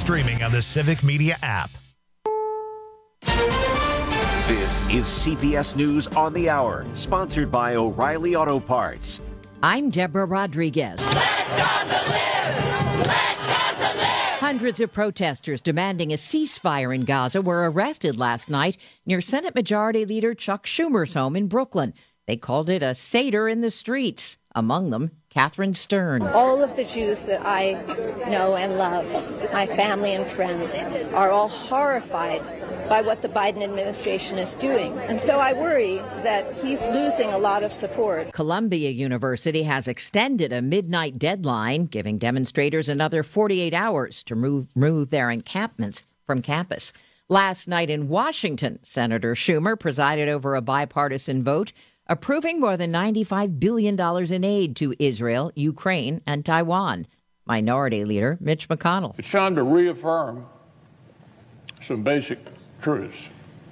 streaming on the Civic Media app. This is CBS News on the Hour, sponsored by O'Reilly Auto Parts. I'm Deborah Rodriguez. Let Gaza live! Let Gaza live! Hundreds of protesters demanding a ceasefire in Gaza were arrested last night near Senate Majority Leader Chuck Schumer's home in Brooklyn. They called it a Seder in the streets. Among them, Catherine Stern. All of the Jews that I know and love, my family and friends, are all horrified by what the Biden administration is doing. And so I worry that he's losing a lot of support. Columbia University has extended a midnight deadline, giving demonstrators another 48 hours to remove their encampments from campus. Last night in Washington, Senator Schumer presided over a bipartisan vote approving more than $95 billion in aid to Israel, Ukraine, and Taiwan. Minority Leader Mitch McConnell. It's time to reaffirm some basic truths.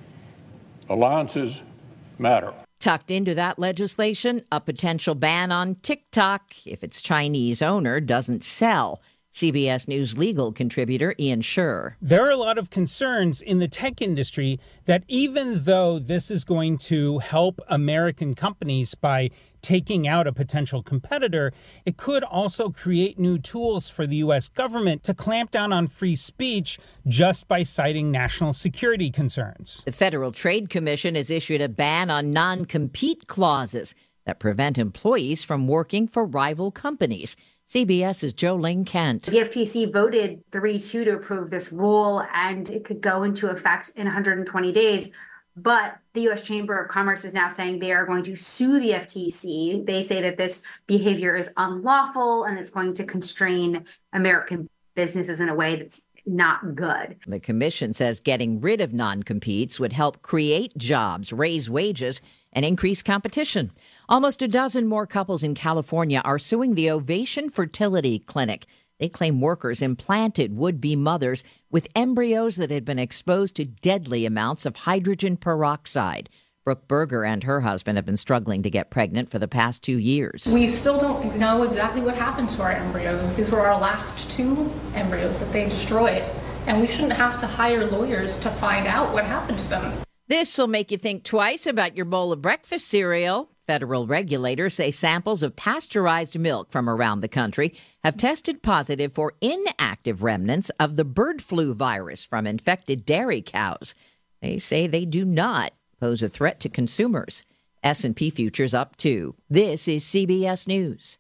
Alliances matter. Tucked into that legislation, a potential ban on TikTok if its Chinese owner doesn't sell. CBS News legal contributor Ian Sherr. There are a lot of concerns in the tech industry that even though this is going to help American companies by taking out a potential competitor, it could also create new tools for the U.S. government to clamp down on free speech just by citing national security concerns. The Federal Trade Commission has issued a ban on non-compete clauses that prevent employees from working for rival companies. CBS's Jolene Kent. The FTC voted 3-2 to approve this rule, and it could go into effect in 120 days. But the U.S. Chamber of Commerce is now saying they are going to sue the FTC. They say that this behavior is unlawful and it's going to constrain American businesses in a way that's not good. The commission says getting rid of non-competes would help create jobs, raise wages, and increase competition. Almost a dozen more couples in California are suing the Ovation Fertility Clinic. They claim workers implanted would-be mothers with embryos that had been exposed to deadly amounts of hydrogen peroxide. Brooke Berger and her husband have been struggling to get pregnant for the past 2 years. We still don't know exactly what happened to our embryos. These were our last 2 embryos that they destroyed, and we shouldn't have to hire lawyers to find out what happened to them. This will make you think twice about your bowl of breakfast cereal. Federal regulators say samples of pasteurized milk from around the country have tested positive for inactive remnants of the bird flu virus from infected dairy cows. They say they do not pose a threat to consumers. S&P futures up too. This is CBS News.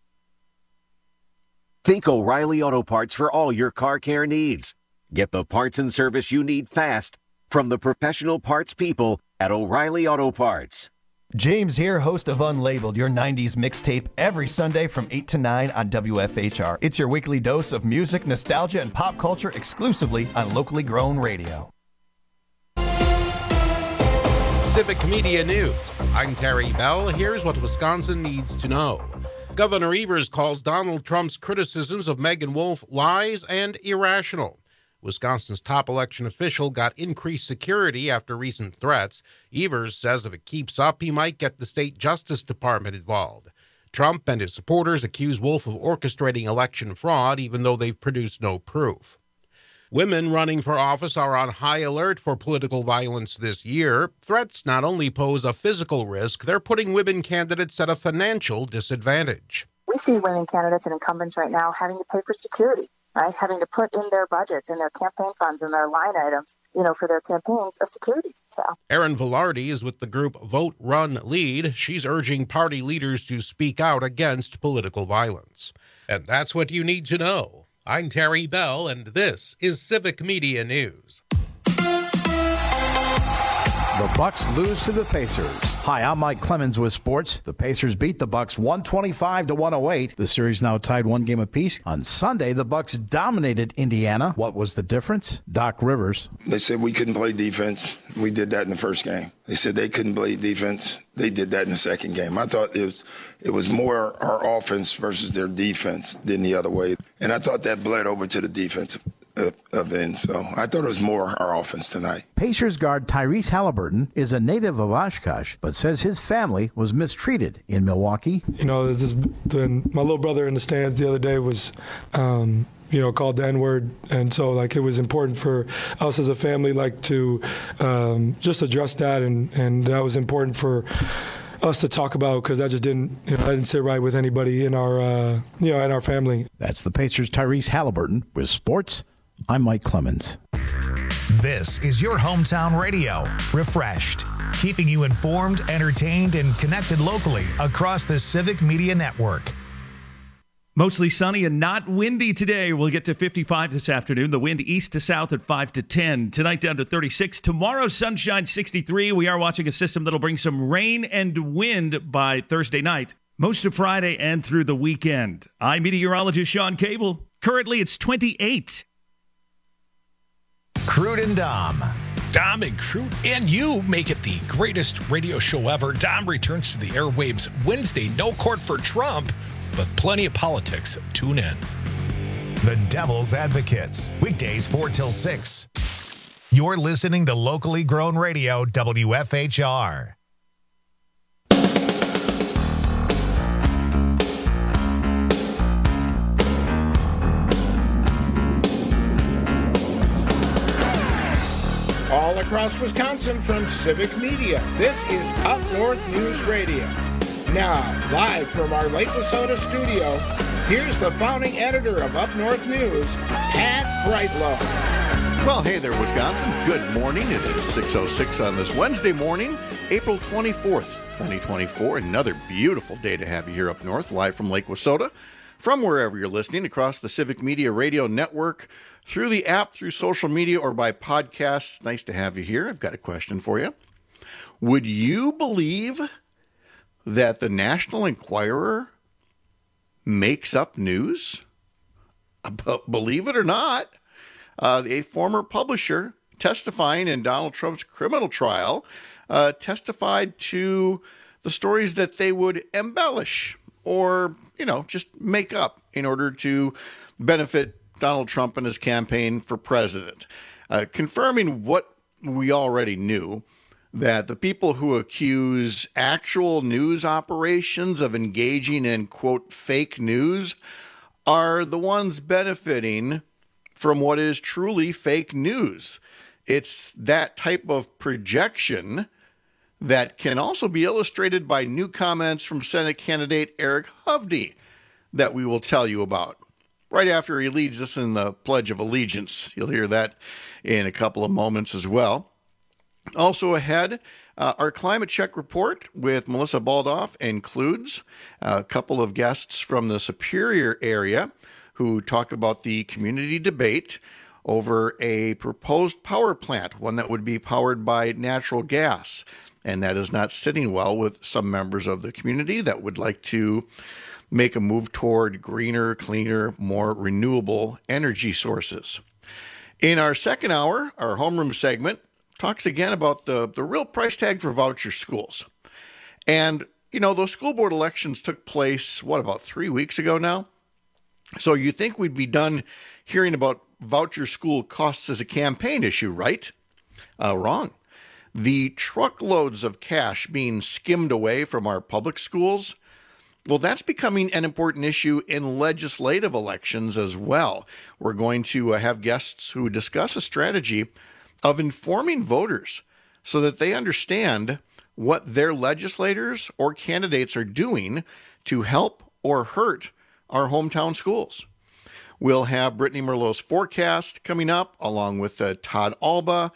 Think O'Reilly Auto Parts for all your car care needs. Get the parts and service you need fast from the professional parts people at O'Reilly Auto Parts. James here, host of Unlabeled, your 90s mixtape, every Sunday from 8 to 9 on WFHR. It's your weekly dose of music, nostalgia, and pop culture exclusively on locally grown radio. Civic Media News. I'm Terry Bell. Here's what Wisconsin needs to know. Governor Evers calls Donald Trump's criticisms of Megan Wolfe lies and irrational. Wisconsin's top election official got increased security after recent threats. Evers says if it keeps up, he might get the state Justice Department involved. Trump and his supporters accuse Wolfe of orchestrating election fraud, even though they've produced no proof. Women running for office are on high alert for political violence this year. Threats not only pose a physical risk, they're putting women candidates at a financial disadvantage. We see women candidates and incumbents right now having to pay for security, right? Having to put in their budgets and their campaign funds and their line items, for their campaigns, a security detail. Erin Velarde is with the group Vote, Run, Lead. She's urging party leaders to speak out against political violence. And that's what you need to know. I'm Terry Bell, and this is Civic Media News. The Bucks lose to the Pacers. Hi, I'm Mike Clemens with sports. The Pacers beat the Bucks 125-108. The series now tied 1 game apiece. On Sunday, the Bucks dominated Indiana. What was the difference? Doc Rivers. They said we couldn't play defense. We did that in the first game. They said they couldn't play defense. They did that in the second game. I thought it was more our offense versus their defense than the other way. And I thought that bled over to the defensive end. So I thought it was more our offense tonight. Pacers guard Tyrese Halliburton is a native of Oshkosh, but says his family was mistreated in Milwaukee. My little brother in the stands the other day was called the N-word. And so, like, it was important for us as a family, like, to just address that. And that was important for us to talk about, because that just didn't, that didn't sit right with anybody in our, in our family. That's the Pacers' Tyrese Halliburton with sports. I'm Mike Clemens. This is your hometown radio, Refreshed, keeping you informed, entertained, and connected locally across the Civic Media Network. Mostly sunny and not windy today. We'll get to 55 this afternoon. The wind east to south at 5 to 10. Tonight down to 36. Tomorrow, sunshine 63. We are watching a system that'll bring some rain and wind by Thursday night. Most of Friday and through the weekend. I'm meteorologist Sean Cable. Currently, it's 28. Crude and Dom. Dom and Crude and you make it the greatest radio show ever. Dom returns to the airwaves Wednesday. No court for Trump, but plenty of politics. Tune in. The Devil's Advocates. Weekdays 4 till 6. You're listening to locally grown radio, WFHR. All across Wisconsin from Civic Media, this is Up North News Radio. Now, live from our Lake Wissota studio, here's the founding editor of Up North News, Pat Brightlow. Well, hey there, Wisconsin. Good morning. It is 6:06 on this Wednesday morning, April 24th, 2024. Another beautiful day to have you here up north, live from Lake Wissota, from wherever you're listening, across the Civic Media Radio Network, through the app, through social media, or by podcasts. Nice to have you here. I've got a question for you. Would you believe that the National Enquirer makes up news? Believe it or not, a former publisher testifying in Donald Trump's criminal trial testified to the stories that they would embellish or, just make up in order to benefit Donald Trump and his campaign for president, confirming what we already knew, that the people who accuse actual news operations of engaging in, quote, fake news are the ones benefiting from what is truly fake news. It's that type of projection that can also be illustrated by new comments from Senate candidate Eric Hovde that we will tell you about right after he leads us in the Pledge of Allegiance. You'll hear that in a couple of moments as well. Also ahead, our climate check report with Melissa Baldoff includes a couple of guests from the Superior area who talk about the community debate over a proposed power plant, one that would be powered by natural gas. And that is not sitting well with some members of the community that would like to make a move toward greener, cleaner, more renewable energy sources. In our second hour, our homeroom segment talks again about the real price tag for voucher schools. And, those school board elections took place, about 3 weeks ago now? So you think we'd be done hearing about voucher school costs as a campaign issue, right? Wrong. The truckloads of cash being skimmed away from our public schools, well, that's becoming an important issue in legislative elections as well. We're going to have guests who discuss a strategy of informing voters so that they understand what their legislators or candidates are doing to help or hurt our hometown schools. We'll have Brittany Merlot's forecast coming up, along with Todd Alba,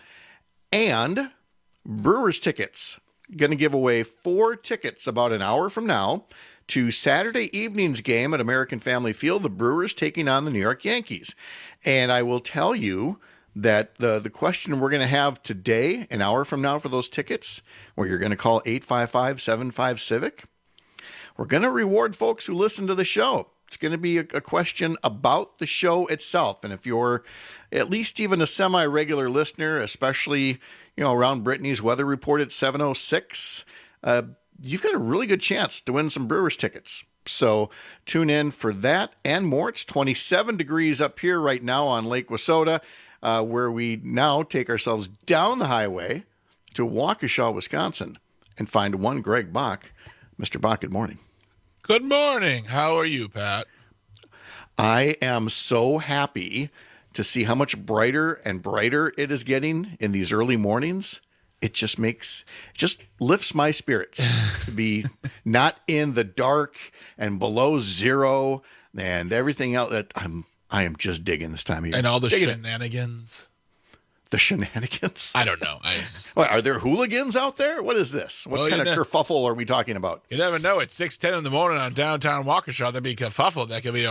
and Brewers tickets. Going to give away 4 tickets about an hour from now to Saturday evening's game at American Family Field, the Brewers taking on the New York Yankees. And I will tell you that the question we're going to have today, an hour from now for those tickets, where you're going to call 855-75-CIVIC, we're going to reward folks who listen to the show. It's going to be a question about the show itself. And if you're at least even a semi-regular listener, especially, around Brittany's weather report at 7:06, you've got a really good chance to win some Brewers tickets. So tune in for that and more. It's 27 degrees up here right now on Lake Wissota, where we now take ourselves down the highway to Waukesha, Wisconsin, and find one Greg Bach. Mr. Bach, good morning. Good morning. How are you, Pat? I am so happy to see how much brighter and brighter it is getting in these early mornings. It just lifts my spirits to be not in the dark and below zero and everything else. That I am just digging this time of year. And all the shenanigans. The shenanigans? I don't know. Are there hooligans out there? What is this? What kind of kerfuffle are we talking about? You never know. It's 6:10 in the morning on downtown Waukesha. There'd be kerfuffle. That could be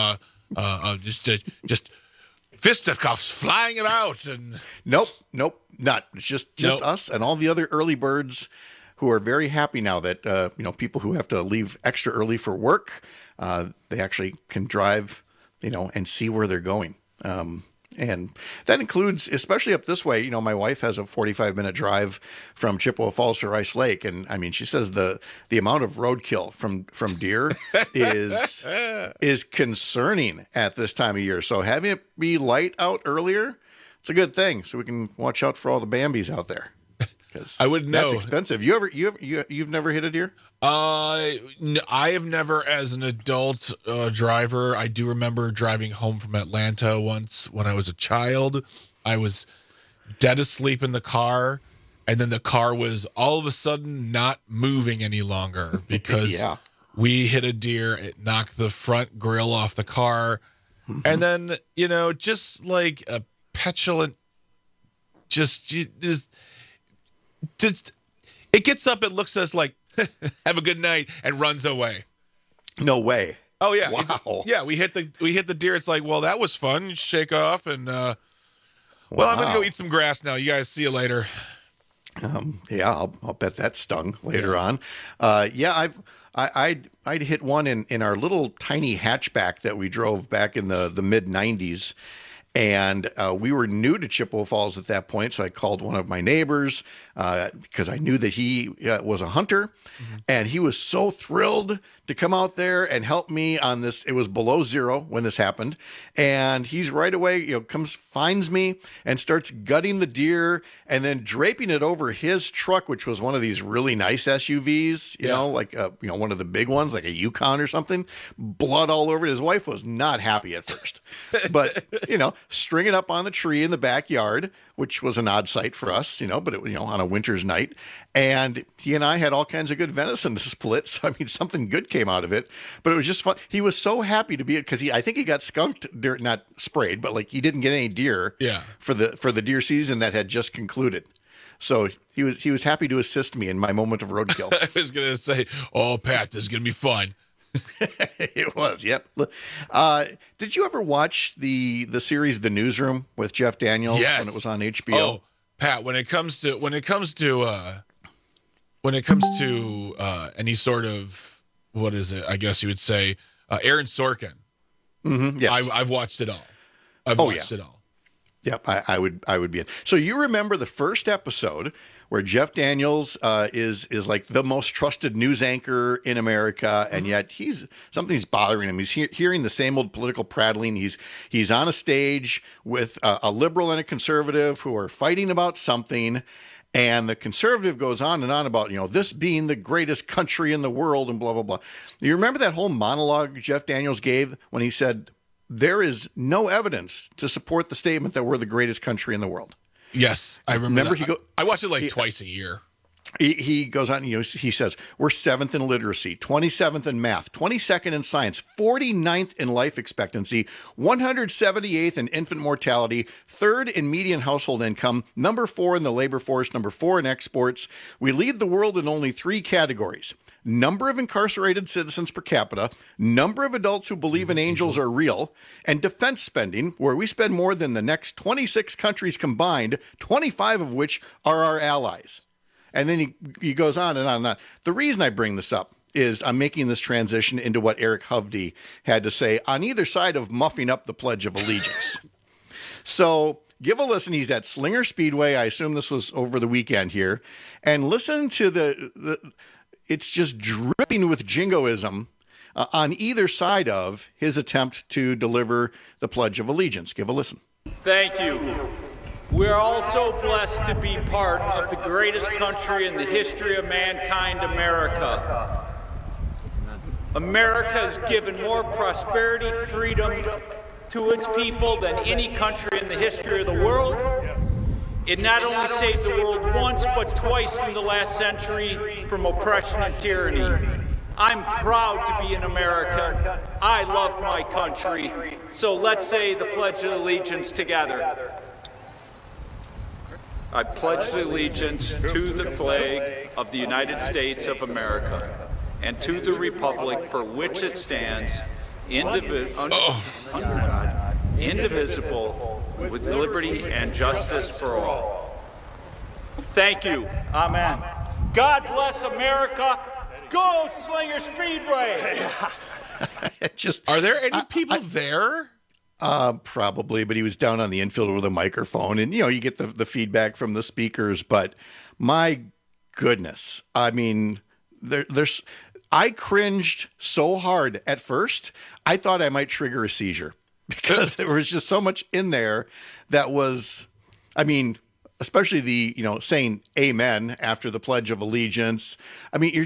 just fisticuffs flying about. And Nope, not. It's just us and all the other early birds who are very happy now that people who have to leave extra early for work, they actually can drive, and see where they're going. And that includes, especially up this way, my wife has a 45-minute drive from Chippewa Falls to Rice Lake. And I mean, she says the amount of roadkill from deer is concerning at this time of year. So having it be light out earlier, it's a good thing. So we can watch out for all the Bambis out there. Because I wouldn't know. That's expensive. You've never hit a deer? I have never, as an adult driver. I do remember driving home from Atlanta once when I was a child. I was dead asleep in the car, and then the car was all of a sudden not moving any longer because we hit a deer. It knocked the front grill off the car, and then just like a petulant, just it gets up. It looks at us like, have a good night, and runs away. No way. Oh yeah. Wow. We hit the deer. It's like, well, that was fun. You shake off and well, I'm gonna go eat some grass now. You guys see you later. I'll bet that stung later on. I'd hit one in our little tiny hatchback that we drove back in the mid 90s. And we were new to Chippewa Falls at that point, so I called one of my neighbors because I knew that he was a hunter, and he was so thrilled to come out there and help me on this. It was below zero when this happened, and he's right away, finds me and starts gutting the deer and then draping it over his truck, which was one of these really nice SUVs, like one of the big ones, like a Yukon or something. Blood all over it. His wife was not happy at first, but string it up on the tree in the backyard, which was an odd sight for us, but it was, on a winter's night. And he and I had all kinds of good venison to split. So, something good came out of it, but it was just fun. He was so happy to be it because I think he got skunked, not sprayed, but like he didn't get any deer for the deer season that had just concluded. So he was happy to assist me in my moment of roadkill. I was going to say, oh, Pat, this is going to be fun. It was, yep. Did you ever watch the series The Newsroom with Jeff Daniels when it was on HBO? Oh, Pat, when it comes to any sort of, what is it? I guess you would say Aaron Sorkin. Mm-hmm, yes. I've watched it all. I've watched it all. Yep, I would be in. So you remember the first episode where Jeff Daniels is like the most trusted news anchor in America, and yet something's bothering him. He's hearing the same old political prattling. He's on a stage with a liberal and a conservative who are fighting about something, and the conservative goes on and on about this being the greatest country in the world and blah blah blah. You remember that whole monologue Jeff Daniels gave when he said there is no evidence to support the statement that we're the greatest country in the world? Yes, I remember. I watch it like twice a year. He goes on, he says, we're 7th in literacy, 27th in math, 22nd in science, 49th in life expectancy, 178th in infant mortality, 3rd in median household income, number 4 in the labor force, number 4 in exports. We lead the world in only 3 categories: number of incarcerated citizens per capita, number of adults who believe in angels are real, and defense spending, where we spend more than the next 26 countries combined, 25 of which are our allies. And then he goes on and on and on. The reason I bring this up is I'm making this transition into what Eric Hovde had to say on either side of muffing up the Pledge of Allegiance. So give a listen. He's at Slinger Speedway. I assume this was over the weekend here. And listen to the it's just dripping with jingoism on either side of his attempt to deliver the Pledge of Allegiance. Give a listen. Thank you. We are all so blessed to be part of the greatest country in the history of mankind, America. America has given more prosperity, freedom to its people than any country in the history of the world. It not only saved the world once, but twice in the last century from oppression and tyranny. I'm proud to be an American. I love my country. So let's say the Pledge of Allegiance together. I pledge allegiance to the flag of the United States of America and to the republic for which it stands, indivisible, with liberty and justice for all. Thank you. Amen. God bless America. Go Slinger Speedway. Are there any people there? Probably, but he was down on the infield with a microphone, and you get the feedback from the speakers. But my goodness, I mean, I cringed so hard at first, I thought I might trigger a seizure because there was just so much in there that was, I mean, especially the, saying amen after the Pledge of Allegiance. I mean,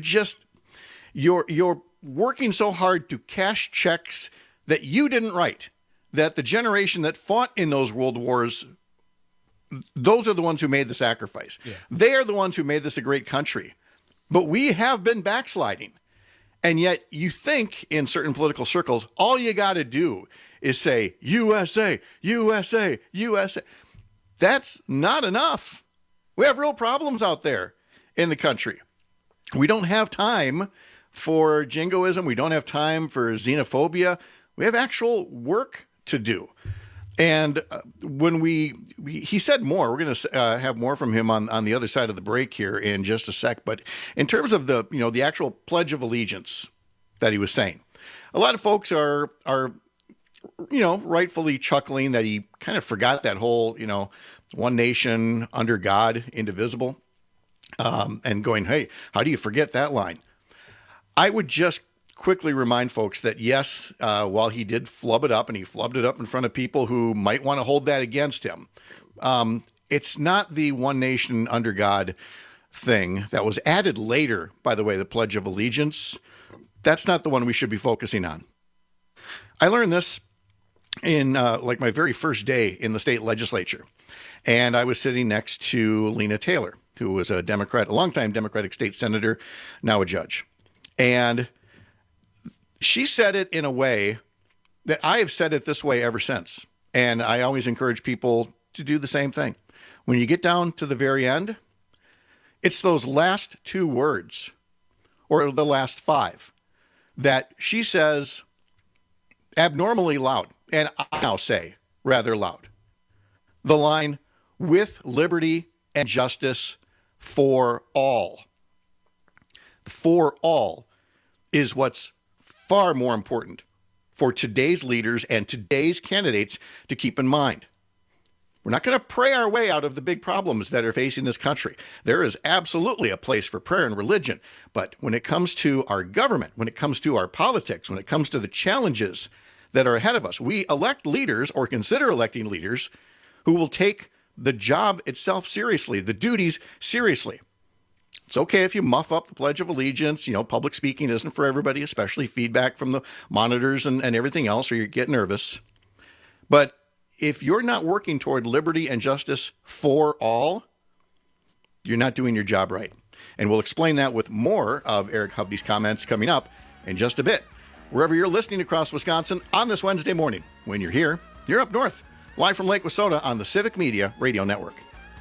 you're working so hard to cash checks that you didn't write, that the generation that fought in those world wars, those are the ones who made the sacrifice. Yeah. They are the ones who made this a great country. But we have been backsliding. And yet you think in certain political circles, all you got to do is say, USA, USA, USA. That's not enough. We have real problems out there in the country. We don't have time for jingoism. We don't have time for xenophobia. We have actual work to do. And when he said more, we're going to have more from him on the other side of the break here in just a sec. But in terms of the actual Pledge of Allegiance that he was saying, a lot of folks are rightfully chuckling that he kind of forgot that whole, one nation under God, indivisible, and going, hey, how do you forget that line? I would just quickly remind folks that yes, while he did flub it up, and he flubbed it up in front of people who might want to hold that against him, it's not the one nation under God thing that was added later, by the way, the Pledge of Allegiance. That's not the one we should be focusing on. I learned this in my very first day in the state legislature, and I was sitting next to Lena Taylor, who was a Democrat, a longtime Democratic state senator, now a judge. And she said it in a way that I have said it this way ever since. And I always encourage people to do the same thing. When you get down to the very end, it's those last two words, or the last five, that she says abnormally loud, and I now say rather loud. The line, with liberty and justice for all. For all is what's far more important for today's leaders and today's candidates to keep in mind. We're not going to pray our way out of the big problems that are facing this country. There is absolutely a place for prayer and religion. But when it comes to our government, when it comes to our politics, when it comes to the challenges that are ahead of us, we elect leaders or consider electing leaders who will take the job itself seriously, the duties seriously. It's okay if you muff up the Pledge of Allegiance. Public speaking isn't for everybody, especially feedback from the monitors and everything else, or you get nervous. But if you're not working toward liberty and justice for all, you're not doing your job right. And we'll explain that with more of Eric Hovde's comments coming up in just a bit. Wherever you're listening across Wisconsin on this Wednesday morning, when you're here, you're up north, live from Lake Wissota on the Civic Media Radio Network.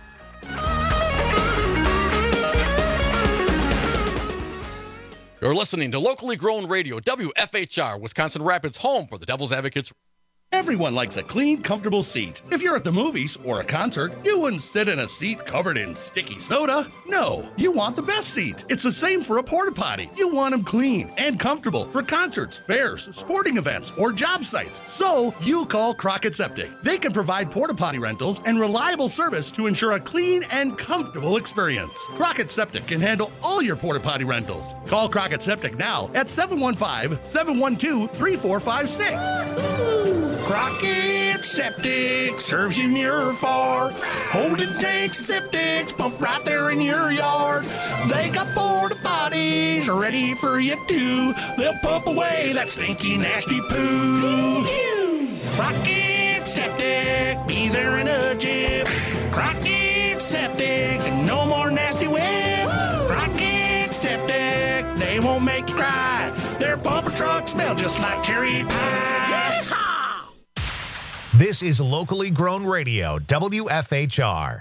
You're listening to locally grown radio, WFHR, Wisconsin Rapids, home for the Devil's Advocates. Everyone likes a clean, comfortable seat. If you're at the movies or a concert, you wouldn't sit in a seat covered in sticky soda. No, you want the best seat. It's the same for a porta potty. You want them clean and comfortable for concerts, fairs, sporting events, or job sites. So you call Crockett Septic. They can provide porta potty rentals and reliable service to ensure a clean and comfortable experience. Crockett Septic can handle all your porta potty rentals. Call Crockett Septic now at 715-712-3456. Crockett Septic serves you near or far. Holding tanks and septics pump right there in your yard. They got porta potties ready for you too. They'll pump away that stinky, nasty poo. Crockett Septic, be there in a jiff. Crockett Septic, no more nasty whiff. Crockett Septic, they won't make you cry. Their pumper trucks smell just like cherry pie. This is locally grown radio, WFHR.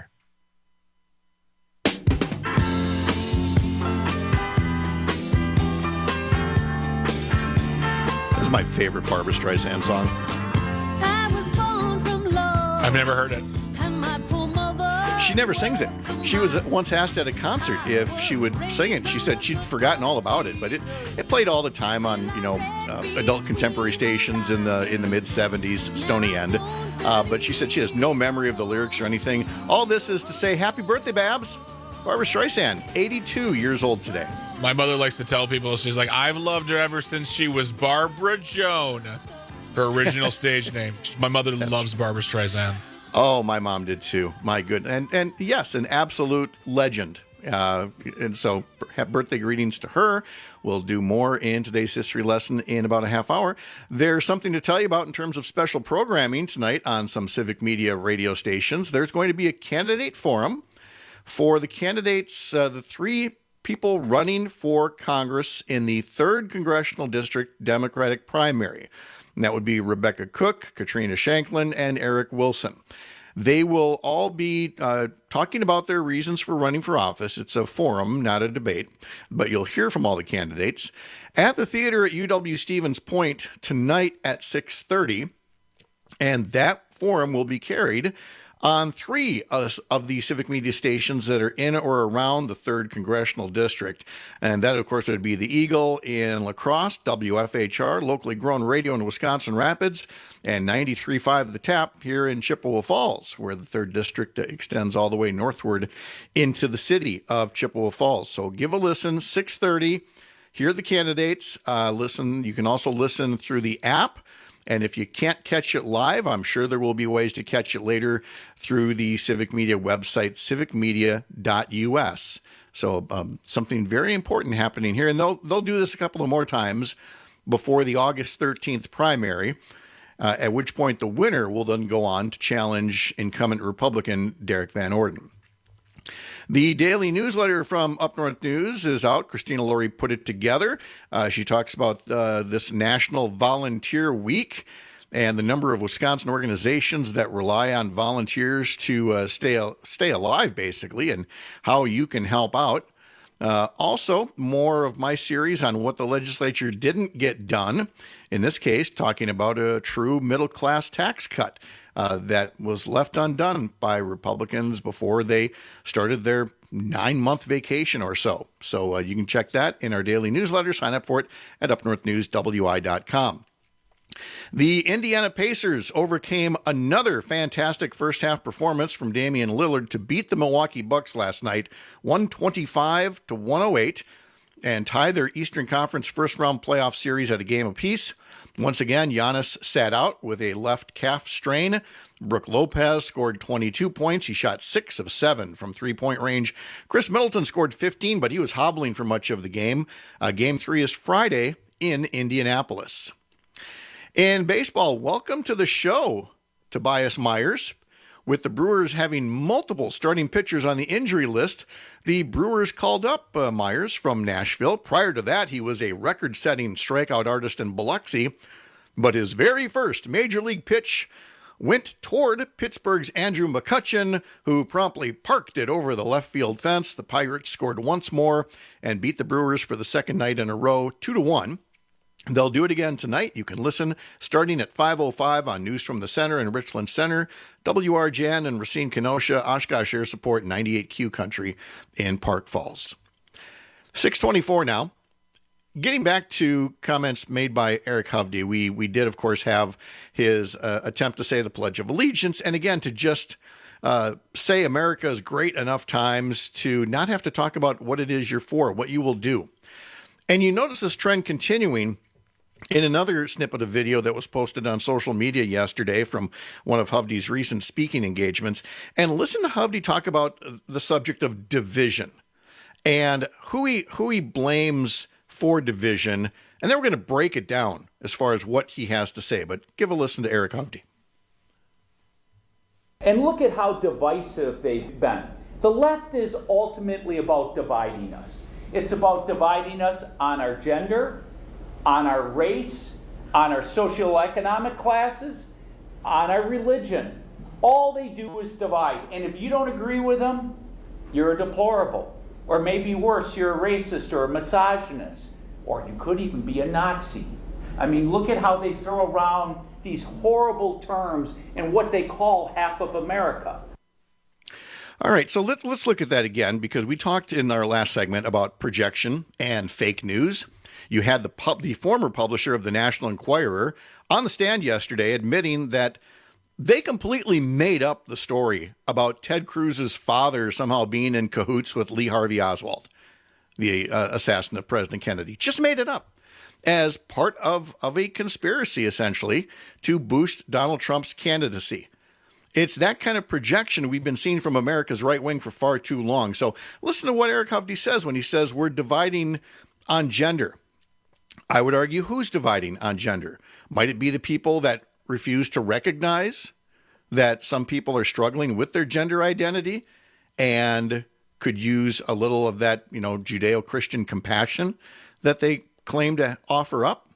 This is my favorite Barbra Streisand song. I've never heard it. She never sings it. She was once asked at a concert if she would sing it. She said she'd forgotten all about it, but it played all the time on adult contemporary stations in the mid '70s, Stony End. But she said she has no memory of the lyrics or anything. All this is to say, happy birthday, Babs. Barbra Streisand, 82 years old today. My mother likes to tell people, she's like, I've loved her ever since she was Barbara Joan, her original stage name. My mother loves Barbra Streisand. Oh, my mom did too. My goodness. And yes, an absolute legend. And so have birthday greetings to her. We'll do more in today's history lesson in about a half hour. There's something to tell you about in terms of special programming tonight on some Civic Media radio stations. There's going to be a candidate forum for the candidates, the three people running for Congress in the 3rd Congressional District Democratic primary. And that would be Rebecca Cook, Katrina Shanklin, and Eric Wilson. They will all be talking about their reasons for running for office. It's a forum, not a debate, but you'll hear from all the candidates at the theater at UW-Stevens Point tonight at 6:30. And that forum will be carried on 3 of the Civic Media stations that are in or around the 3rd Congressional District. And that, of course, would be the Eagle in La Crosse, WFHR, locally grown radio in Wisconsin Rapids, and 93.5 The Tap here in Chippewa Falls, where the 3rd District extends all the way northward into the city of Chippewa Falls. So give a listen, 6:30. Hear the candidates. Listen. You can also listen through the app. And if you can't catch it live, I'm sure there will be ways to catch it later through the Civic Media website, civicmedia.us. So something very important happening here. And they'll do this a couple of more times before the August 13th primary, at which point the winner will then go on to challenge incumbent Republican Derek Van Orden. The daily newsletter from Up North News is out. Christina Laurie put it together. She talks about this National Volunteer Week and the number of Wisconsin organizations that rely on volunteers to stay alive, basically, and how you can help out. Also, more of my series on what the legislature didn't get done. In this case, talking about a true middle-class tax cut that was left undone by Republicans before they started their 9-month vacation or so. So you can check that in our daily newsletter. Sign up for it at upnorthnewswi.com. The Indiana Pacers overcame another fantastic first-half performance from Damian Lillard to beat the Milwaukee Bucks last night, 125-108, and tie their Eastern Conference first-round playoff series at a game apiece. Once again, Giannis sat out with a left calf strain. Brook Lopez scored 22 points. He shot 6 of 7 from three-point range. Chris Middleton scored 15, but he was hobbling for much of the game. Game 3 is Friday in Indianapolis. In baseball, welcome to the show, Tobias Myers. With the Brewers having multiple starting pitchers on the injury list, the Brewers called up Myers from Nashville. Prior to that, he was a record-setting strikeout artist in Biloxi. But his very first major league pitch went toward Pittsburgh's Andrew McCutchen, who promptly parked it over the left field fence. The Pirates scored once more and beat the Brewers for the second night in a row, 2-1. They'll do it again tonight. You can listen starting at 5:05 on News from the Center and Richland Center, WRGN and Racine Kenosha, Oshkosh Air Support, 98Q Country in Park Falls. 6:24 now. Getting back to comments made by Eric Hovde, we did, of course, have his attempt to say the Pledge of Allegiance, and again, to just say America is great enough times to not have to talk about what it is you're for, what you will do. And you notice this trend continuing In another snippet of video that was posted on social media yesterday from one of Hovde's recent speaking engagements, and listen to Hovde talk about the subject of division and who he blames for division, and then we're going to break it down as far as what he has to say. But give a listen to Eric Hovde. And look at how divisive they've been. The left is ultimately about dividing us. It's about dividing us on our gender, on our race, on our socioeconomic classes, on our religion. All they do is divide. And if you don't agree with them, you're a deplorable. Or maybe worse, you're a racist or a misogynist. Or you could even be a Nazi. I mean, look at how they throw around these horrible terms in what they call half of America. All right, so let's look at that again, because we talked in our last segment about projection and fake news. You had the former publisher of the National Enquirer on the stand yesterday admitting that they completely made up the story about Ted Cruz's father somehow being in cahoots with Lee Harvey Oswald, the assassin of President Kennedy. Just made it up as part of a conspiracy, essentially, to boost Donald Trump's candidacy. It's that kind of projection we've been seeing from America's right wing for far too long. So listen to what Eric Hovde says when he says we're dividing on gender. I would argue, who's dividing on gender? Might it be the people that refuse to recognize that some people are struggling with their gender identity and could use a little of that, Judeo-Christian compassion that they claim to offer up?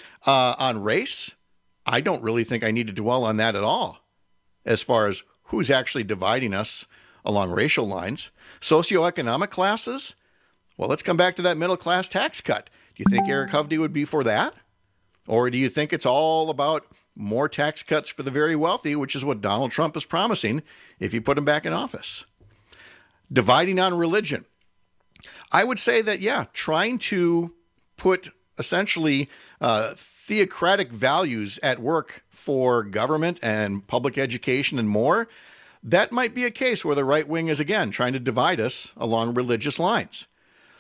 On race, I don't really think I need to dwell on that at all as far as who's actually dividing us along racial lines. Socioeconomic classes, well, let's come back to that middle class tax cut. Do you think Eric Hovde would be for that? Or do you think it's all about more tax cuts for the very wealthy, which is what Donald Trump is promising if you put him back in office? Dividing on religion. I would say that, trying to put essentially theocratic values at work for government and public education and more, that might be a case where the right wing is, again, trying to divide us along religious lines.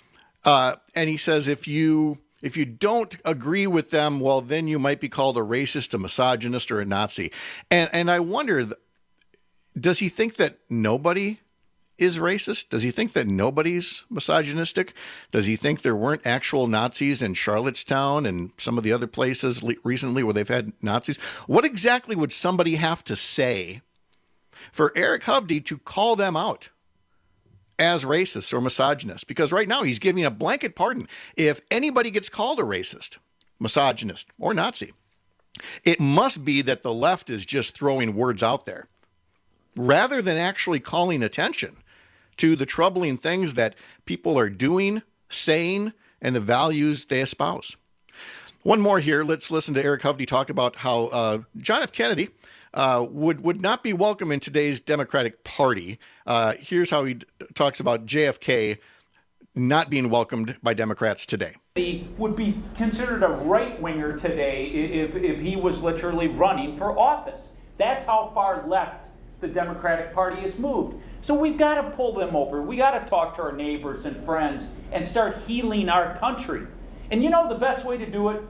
And he says if you don't agree with them, well, then you might be called a racist, a misogynist, or a Nazi. And I wonder, does he think that nobody is racist? Does he think that nobody's misogynistic? Does he think there weren't actual Nazis in Charlottetown and some of the other places recently where they've had Nazis? What exactly would somebody have to say for Eric Hovde to call them out as racists or misogynists? Because right now he's giving a blanket pardon. If anybody gets called a racist, misogynist, or Nazi, it must be that the left is just throwing words out there rather than actually calling attention to the troubling things that people are doing, saying, and the values they espouse. One more here. Let's listen to Eric Hovde talk about how John F. Kennedy would not be welcome in today's Democratic Party. Here's how he talks about JFK not being welcomed by Democrats today. He would be considered a right-winger today if he was literally running for office. That's how far left the Democratic Party has moved. So we've got to pull them over. We got to talk to our neighbors and friends and start healing our country. And the best way to do it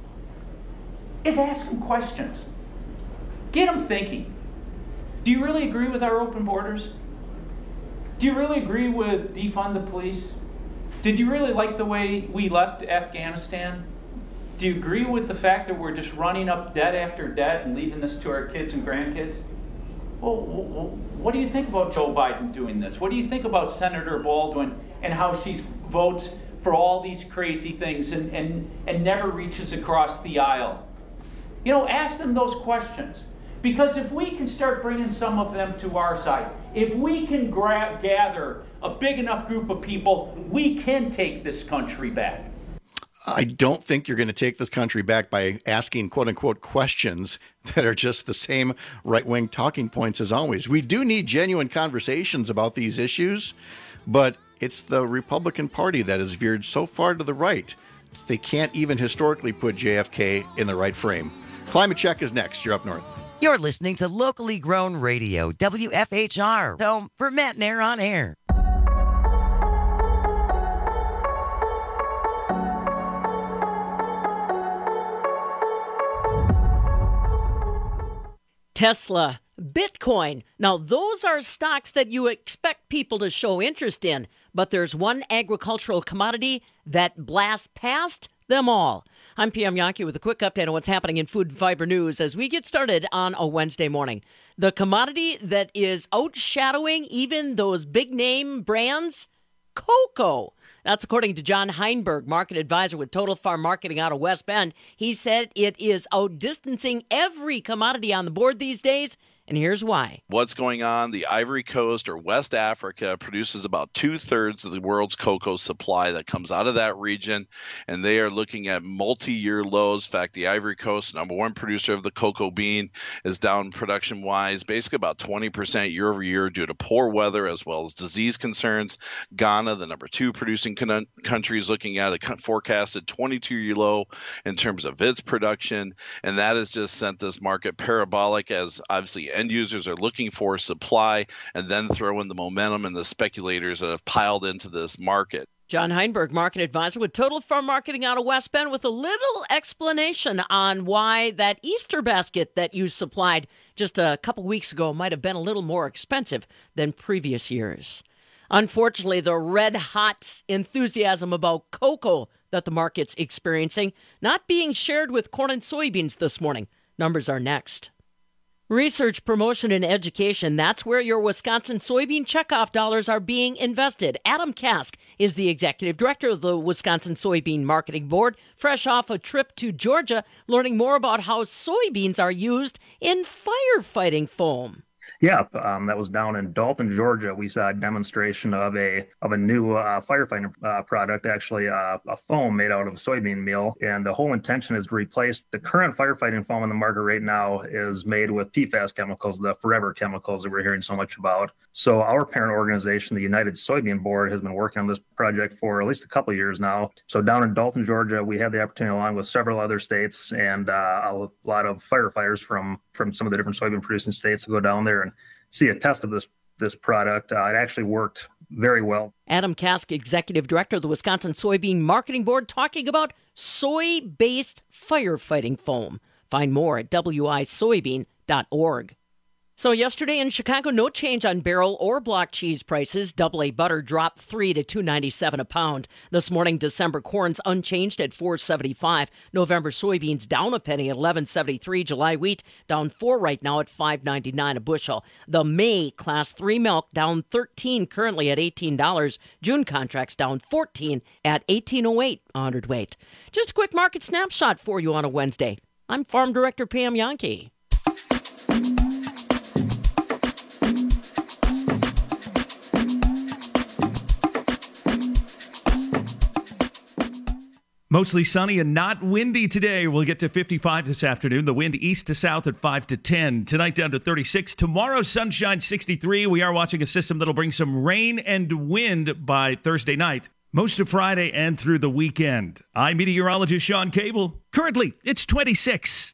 is ask them questions. Get them thinking. Do you really agree with our open borders? Do you really agree with defund the police? Did you really like the way we left Afghanistan? Do you agree with the fact that we're just running up debt after debt and leaving this to our kids and grandkids? Well, what do you think about Joe Biden doing this? What do you think about Senator Baldwin and how she votes for all these crazy things and never reaches across the aisle? Ask them those questions. Because if we can start bringing some of them to our side, if we can gather a big enough group of people, we can take this country back. I don't think you're going to take this country back by asking quote-unquote questions that are just the same right-wing talking points as always. We do need genuine conversations about these issues, but it's the Republican Party that has veered so far to the right, they can't even historically put JFK in the right frame. Climate Check is next. You're up north. You're listening to Locally Grown Radio, WFHR, home for Matt Nair on air. Tesla, Bitcoin. Now, those are stocks that you expect people to show interest in, but there's one agricultural commodity that blasts past them all. I'm PM Yankee with a quick update on what's happening in food and fiber news as we get started on a Wednesday morning. The commodity that is outshadowing even those big name brands, cocoa. That's according to John Heinberg, market advisor with Total Farm Marketing out of West Bend. He said it is outdistancing every commodity on the board these days, and here's why. What's going on? The Ivory Coast or West Africa produces about 2/3 of the world's cocoa supply that comes out of that region, and they are looking at multi-year lows. In fact, the Ivory Coast, number one producer of the cocoa bean, is down production-wise, basically about 20% year over year due to poor weather as well as disease concerns. Ghana, the number two producing country, is looking at a forecasted 22-year low in terms of its production, and that has just sent this market parabolic as obviously end users are looking for supply and then throw in the momentum and the speculators that have piled into this market. John Heinberg, market advisor with Total Farm Marketing out of West Bend, with a little explanation on why that Easter basket that you supplied just a couple weeks ago might have been a little more expensive than previous years. Unfortunately, the red-hot enthusiasm about cocoa that the market's experiencing not being shared with corn and soybeans this morning. Numbers are next. Research, promotion, and education, that's where your Wisconsin soybean checkoff dollars are being invested. Adam Kask is the executive director of the Wisconsin Soybean Marketing Board, fresh off a trip to Georgia, learning more about how soybeans are used in firefighting foam. Yeah, that was down in Dalton, Georgia. We saw a demonstration of a new firefighting product, actually a foam made out of soybean meal. And the whole intention is to replace the current firefighting foam in the market right now is made with PFAS chemicals, the forever chemicals that we're hearing so much about. So our parent organization, the United Soybean Board, has been working on this project for at least a couple of years now. So down in Dalton, Georgia, we had the opportunity, along with several other states and a lot of firefighters from some of the different soybean producing states, to go down there and see a test of this product. It actually worked very well. Adam Kask, executive director of the Wisconsin Soybean Marketing Board, talking about soy-based firefighting foam. Find more at wisoybean.org. So yesterday in Chicago, no change on barrel or block cheese prices. Double-A butter dropped $3 to $2.97 a pound. This morning, December corn's unchanged at $4.75. November soybeans down a penny at $11.73. July wheat down $4 right now at $5.99 a bushel. The May Class 3 milk down $13, currently at $18. June contracts down $14 at $18.08 a hundredweight. Just a quick market snapshot for you on a Wednesday. I'm Farm Director Pam Yankee. Mostly sunny and not windy today. We'll get to 55 this afternoon. The wind east to south at 5 to 10. Tonight down to 36. Tomorrow, sunshine 63. We are watching a system that'll bring some rain and wind by Thursday night. Most of Friday and through the weekend. I'm meteorologist Sean Cable. Currently, it's 26.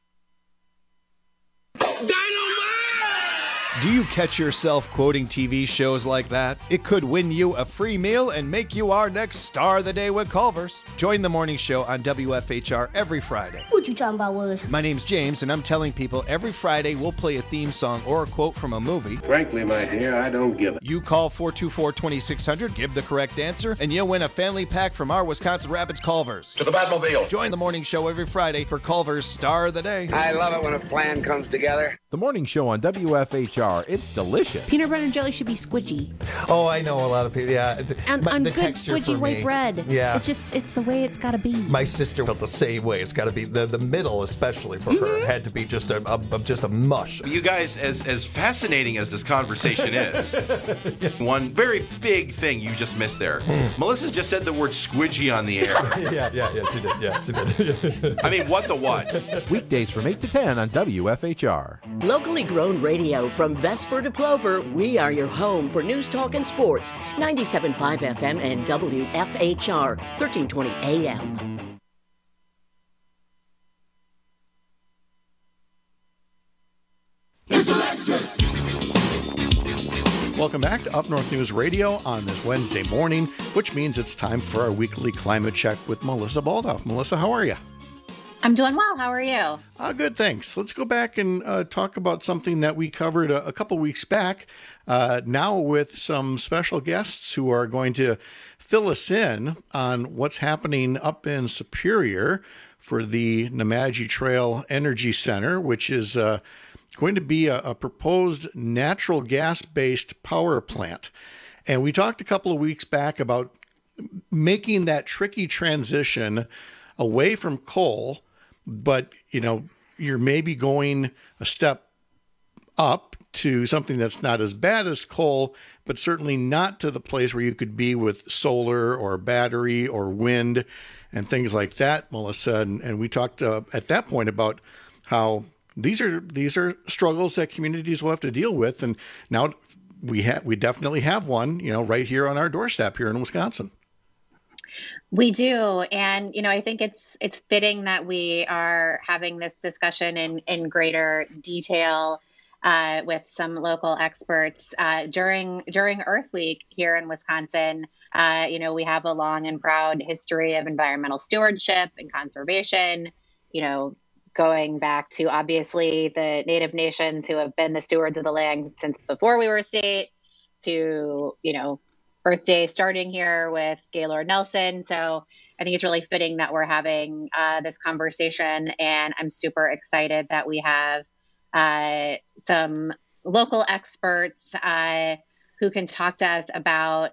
Do you catch yourself quoting TV shows like that? It could win you a free meal and make you our next star of the day with Culver's. Join the morning show on WFHR every Friday. What you talking about, Willis? My name's James, and I'm telling people every Friday we'll play a theme song or a quote from a movie. Frankly, my dear, I don't give it. You call 424-2600, give the correct answer, and you'll win a family pack from our Wisconsin Rapids Culver's. To the Batmobile. Join the morning show every Friday for Culver's Star of the Day. I love it when a plan comes together. The morning show on WFHR. It's delicious. Peanut butter and jelly should be squidgy. Oh, I know a lot of people. Yeah, and the good texture squidgy for white me. bread. Yeah, it's the way it's got to be. My sister felt the same way. It's got to be the middle, especially for her, had to be just a mush. You guys, as fascinating as this conversation is, one very big thing you just missed there. Melissa just said the word squidgy on the air. Yeah, she did. I mean, what the what? Weekdays from 8 to 10 on WFHR. Locally grown radio from Vesper to Plover, we are your home for news, talk, and sports. 97.5 FM and WFHR, 1320 AM. It's electric! Welcome back to Up North News Radio on this Wednesday morning, which means it's time for our weekly climate check with Melissa Baldoff. Melissa, how are you? I'm doing well. How are you? Good, thanks. Let's go back and talk about something that we covered a couple weeks back, now with some special guests who are going to fill us in on what's happening up in Superior for the Nemadji Trail Energy Center, which is going to be a proposed natural gas-based power plant. And we talked a couple of weeks back about making that tricky transition away from coal, but, you're maybe going a step up to something that's not as bad as coal, but certainly not to the place where you could be with solar or battery or wind and things like that, Melissa. And we talked at that point about how these are struggles that communities will have to deal with. And now we definitely have one, right here on our doorstep here in Wisconsin. We do. And, I think it's fitting that we are having this discussion in greater detail with some local experts during Earth Week here in Wisconsin. We have a long and proud history of environmental stewardship and conservation, going back to obviously the Native nations who have been the stewards of the land since before we were a state, to, Earth Day starting here with Gaylord Nelson. So I think it's really fitting that we're having this conversation, and I'm super excited that we have some local experts who can talk to us about,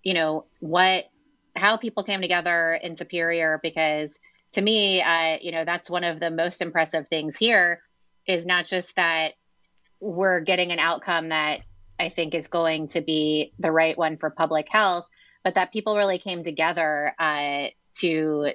how people came together in Superior, because to me, that's one of the most impressive things here, is not just that we're getting an outcome that I think is going to be the right one for public health, but that people really came together to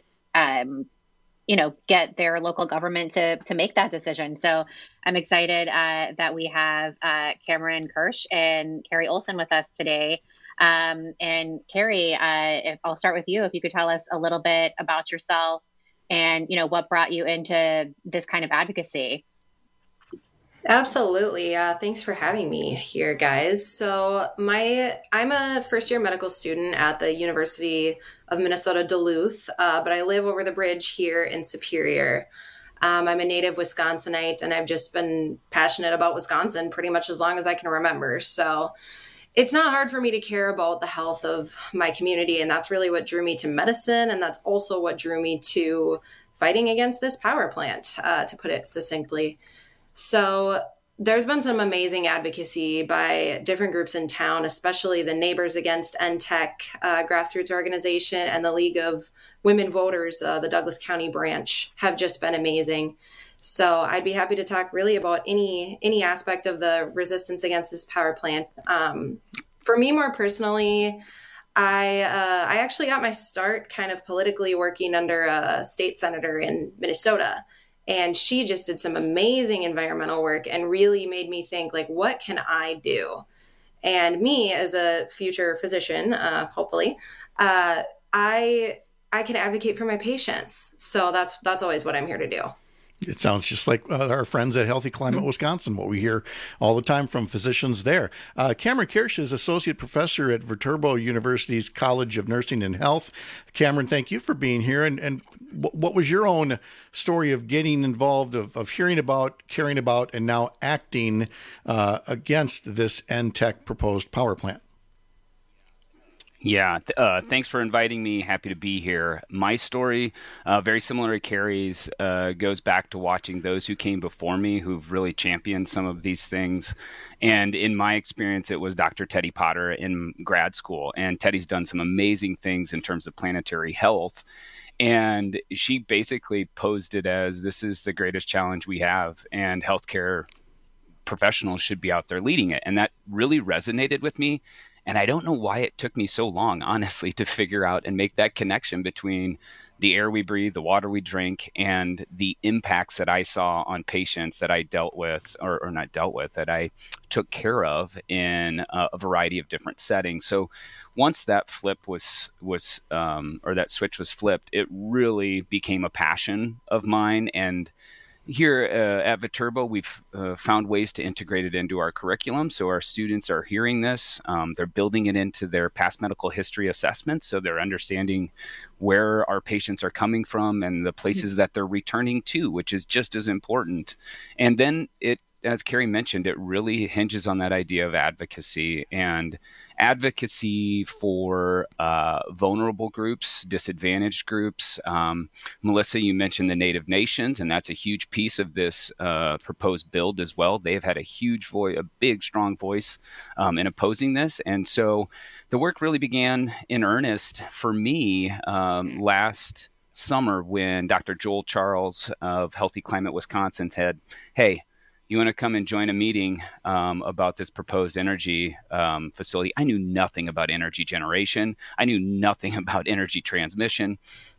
get their local government to make that decision. So I'm excited that we have Cameron Kirsch and Carrie Olson with us today. And Carrie, if I'll start with you, if you could tell us a little bit about yourself and, what brought you into this kind of advocacy. Absolutely. Thanks for having me here, guys. So I'm a first-year medical student at the University of Minnesota Duluth, but I live over the bridge here in Superior. I'm a native Wisconsinite, and I've just been passionate about Wisconsin pretty much as long as I can remember. So it's not hard for me to care about the health of my community, and that's really what drew me to medicine, and that's also what drew me to fighting against this power plant, to put it succinctly. So there's been some amazing advocacy by different groups in town, especially the Neighbors Against NTEC grassroots organization and the League of Women Voters, the Douglas County branch, have just been amazing. So I'd be happy to talk really about any aspect of the resistance against this power plant. For me, more personally, I actually got my start kind of politically working under a state senator in Minnesota. And she just did some amazing environmental work and really made me think, what can I do? And me, as a future physician, hopefully, I can advocate for my patients. So that's always what I'm here to do. It sounds just like our friends at Healthy Climate Wisconsin, what we hear all the time from physicians there. Cameron Kirsch is Associate Professor at Viterbo University's College of Nursing and Health. Cameron, thank you for being here. And what was your own story of getting involved, of hearing about, caring about, and now acting against this NTEC proposed power plant? Yeah, thanks for inviting me. Happy to be here. My story, very similar to Carrie's, goes back to watching those who came before me who've really championed some of these things. And in my experience, it was Dr. Teddy Potter in grad school. And Teddy's done some amazing things in terms of planetary health. And she basically posed it as, this is the greatest challenge we have, and healthcare professionals should be out there leading it. And that really resonated with me. And I don't know why it took me so long, honestly, to figure out and make that connection between the air we breathe, the water we drink, and the impacts that I saw on patients that I dealt with, or not dealt with, that I took care of in a variety of different settings. So once that flip was or that switch was flipped, it really became a passion of mine. And here at Viterbo, we've found ways to integrate it into our curriculum. So our students are hearing this. They're building it into their past medical history assessments. So they're understanding where our patients are coming from and the places that they're returning to, which is just as important. And then as Carrie mentioned, it really hinges on that idea of advocacy and advocacy for vulnerable groups, disadvantaged groups. Melissa, you mentioned the Native Nations, and that's a huge piece of this proposed bill as well. They've had a huge voice, a big, strong voice in opposing this. And so the work really began in earnest for me last summer when Dr. Joel Charles of Healthy Climate Wisconsin said, hey, you want to come and join a meeting about this proposed energy facility? I knew nothing about energy generation. I knew nothing about energy transmission.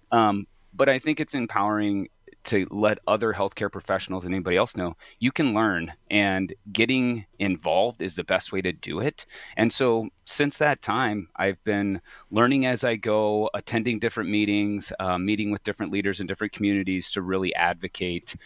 But I think it's empowering to let other healthcare professionals and anybody else know you can learn, and getting involved is the best way to do it. And so since that time, I've been learning as I go, attending different meetings, meeting with different leaders in different communities to really advocate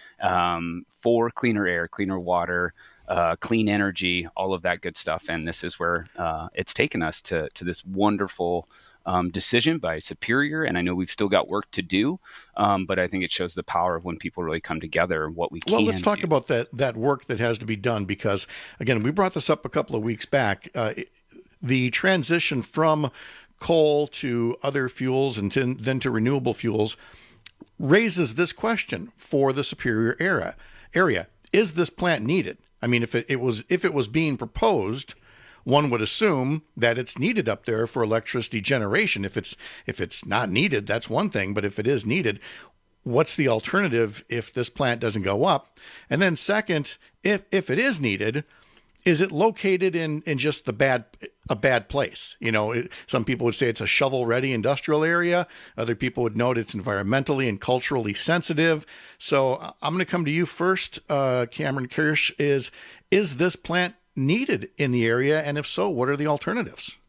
for cleaner air, cleaner water, clean energy, all of that good stuff. And this is where it's taken us to this wonderful decision by Superior. And I know we've still got work to do, but I think it shows the power of when people really come together and what we can do. Well, let's talk about that work that has to be done, because, again, we brought this up a couple of weeks back. The transition from coal to other fuels and then to renewable fuels raises this question for the Superior area. Is this plant needed? I mean, if it was being proposed, one would assume that it's needed up there for electricity generation. If it's not needed, that's one thing. But if it is needed, what's the alternative if this plant doesn't go up? And then second, if it is needed, is it located in just a bad place? You know, some people would say it's a shovel-ready industrial area. Other people would note it's environmentally and culturally sensitive. So I'm going to come to you first, Cameron Kirsch. Is this plant needed in the area? And if so, what are the alternatives?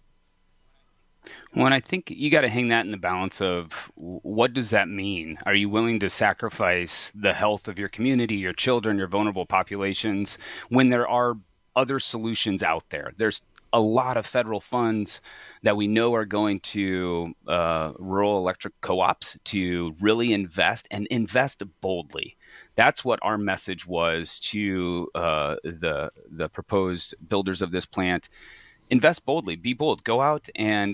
Well, and I think you got to hang that in the balance of what does that mean? Are you willing to sacrifice the health of your community, your children, your vulnerable populations, when there are other solutions out there? There's a lot of federal funds that we know are going to rural electric co-ops to really invest boldly. That's what our message was to the proposed builders of this plant. Invest boldly, be bold, go out and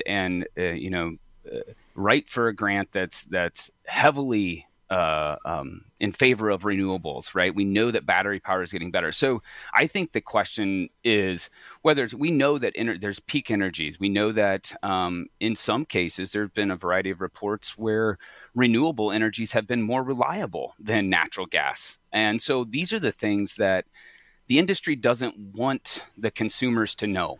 write for a grant that's heavily in favor of renewables, right? We know that battery power is getting better. So I think the question is whether we know that there's peak energies. We know that in some cases, there have been a variety of reports where renewable energies have been more reliable than natural gas. And so these are the things that the industry doesn't want the consumers to know.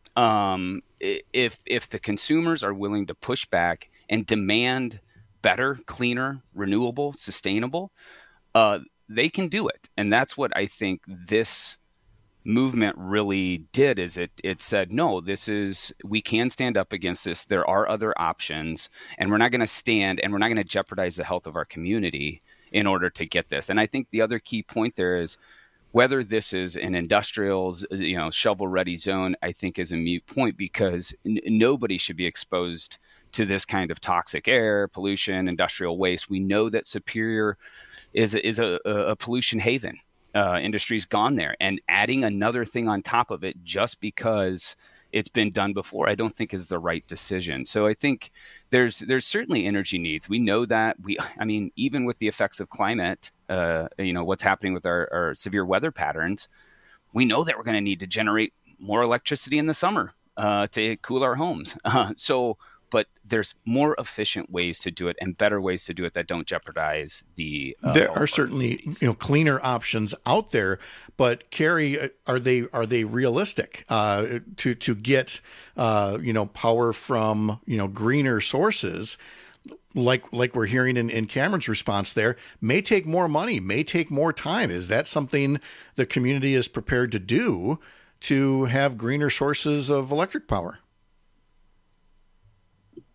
If the consumers are willing to push back and demand better, cleaner, renewable, sustainable, they can do it. And that's what I think this movement really did, is it said, no, we can stand up against this. There are other options, and we're not going to stand, and we're not going to jeopardize the health of our community in order to get this. And I think the other key point there is whether this is an industrial, shovel-ready zone, I think is a moot point, because nobody should be exposed to this kind of toxic air, pollution, industrial waste. We know that Superior is a pollution haven. Industry's gone there, and adding another thing on top of it just because it's been done before, I don't think is the right decision. So I think there's certainly energy needs. We know that even with the effects of climate, what's happening with our severe weather patterns, we know that we're going to need to generate more electricity in the summer to cool our homes. But there's more efficient ways to do it and better ways to do it that don't jeopardize the. There are certainly cleaner options out there, but Carrie, are they realistic to get power from greener sources? Like we're hearing in Cameron's response there, may take more money, may take more time. Is that something the community is prepared to do to have greener sources of electric power?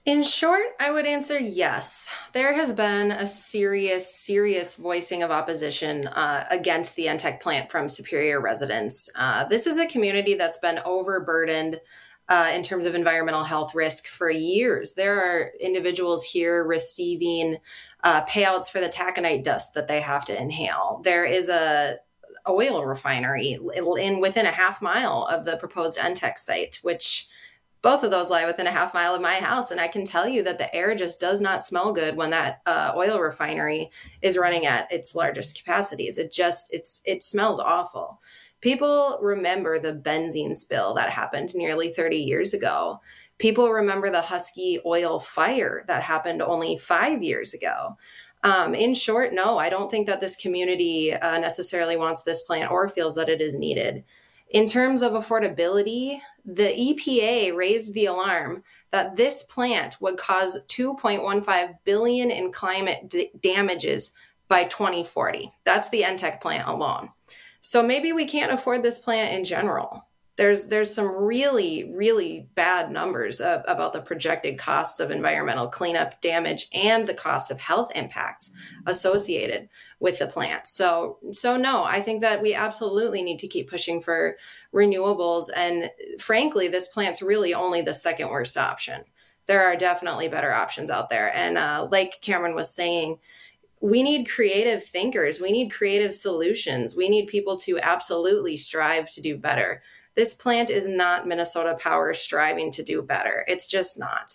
In short, I would answer yes. There has been a serious voicing of opposition against the NTEC plant from Superior residents. This is a community that's been overburdened in terms of environmental health risk for years. There are individuals here receiving payouts for the taconite dust that they have to inhale. There is a oil refinery within a half mile of the proposed NTEC site, which both of those lie within a half mile of my house. And I can tell you that the air just does not smell good when that oil refinery is running at its largest capacities. It smells awful. People remember the benzene spill that happened nearly 30 years ago. People remember the Husky oil fire that happened only 5 years ago. In short, no, I don't think that this community necessarily wants this plant or feels that it is needed. In terms of affordability, the EPA raised the alarm that this plant would cause $2.15 billion in climate damages by 2040. That's the NTEC plant alone. So maybe we can't afford this plant in general. There's some really bad numbers about the projected costs of environmental cleanup damage and the cost of health impacts associated with the plant. So no, I think that we absolutely need to keep pushing for renewables. And frankly, this plant's really only the second worst option. There are definitely better options out there. And like Cameron was saying, we need creative thinkers. We need creative solutions. We need people to absolutely strive to do better. This plant is not Minnesota Power striving to do better. It's just not.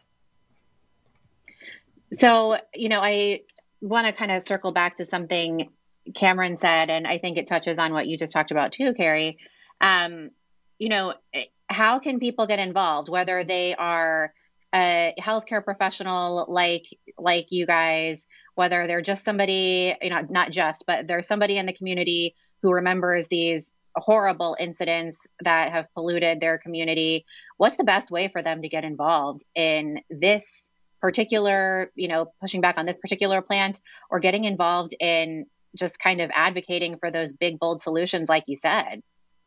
So, I want to kind of circle back to something Cameron said, and I think it touches on what you just talked about too, Carrie. How can people get involved, whether they are a healthcare professional like you guys, whether they're just somebody, not just, but there's somebody in the community who remembers these horrible incidents that have polluted their community? What's the best way for them to get involved in this particular, pushing back on this particular plant, or getting involved in just kind of advocating for those big, bold solutions, like you said?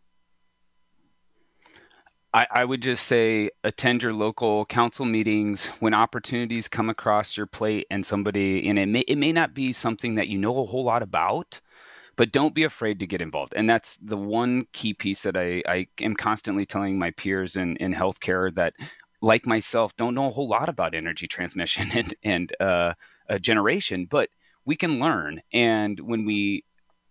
I would just say attend your local council meetings when opportunities come across your plate, and it may not be something that you know a whole lot about, but don't be afraid to get involved. And that's the one key piece that I am constantly telling my peers in healthcare that, like myself, don't know a whole lot about energy transmission and generation, but we can learn. And when we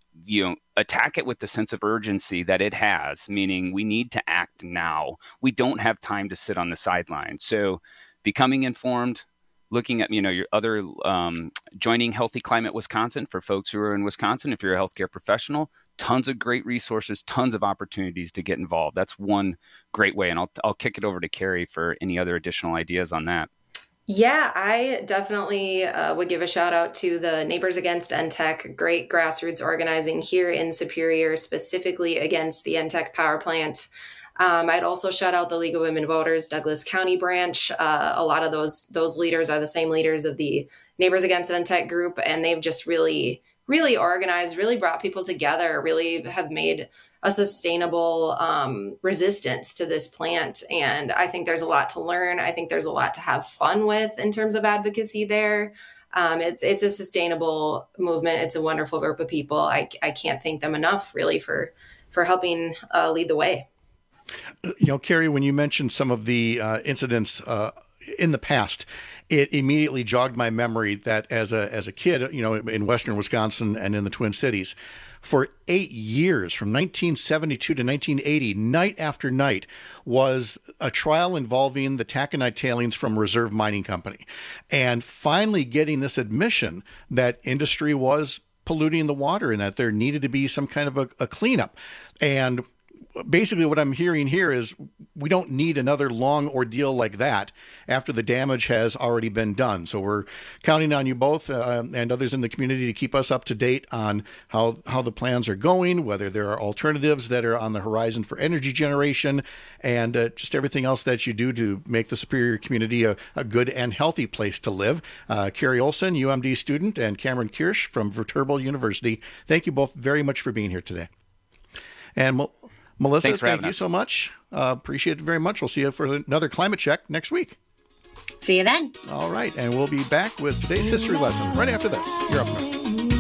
attack it with the sense of urgency that it has, meaning we need to act now, we don't have time to sit on the sidelines. So becoming informed, looking at, your other, joining Healthy Climate Wisconsin for folks who are in Wisconsin. If you're a healthcare professional, tons of great resources, tons of opportunities to get involved. That's one great way. And I'll kick it over to Carrie for any other additional ideas on that. Yeah, I definitely would give a shout out to the Neighbors Against NTEC, great grassroots organizing here in Superior, specifically against the NTEC power plant. I'd also shout out the League of Women Voters, Douglas County branch. A lot of those leaders are the same leaders of the Neighbors Against NTEC group, and they've just really organized, really brought people together, really have made a sustainable resistance to this plant. And I think there's a lot to learn. I think there's a lot to have fun with in terms of advocacy there. It's a sustainable movement. It's a wonderful group of people. I can't thank them enough, really, for helping lead the way. Carrie, when you mentioned some of the incidents in the past, it immediately jogged my memory that as a kid, in Western Wisconsin and in the Twin Cities, for 8 years, from 1972 to 1980, night after night, was a trial involving the taconite tailings from Reserve Mining Company. And finally getting this admission that industry was polluting the water and that there needed to be some kind of a cleanup. And basically what I'm hearing here is we don't need another long ordeal like that after the damage has already been done. So we're counting on you both and others in the community to keep us up to date on how the plans are going, whether there are alternatives that are on the horizon for energy generation, and just everything else that you do to make the Superior community a good and healthy place to live. Carrie Olson, UMD student, and Cameron Kirsch from Viterbo University, thank you both very much for being here today. And Melissa, thank you so much. Appreciate it very much. We'll see you for another Climate Check next week. See you then. All right, and we'll be back with today's history lesson right after this. You're up north.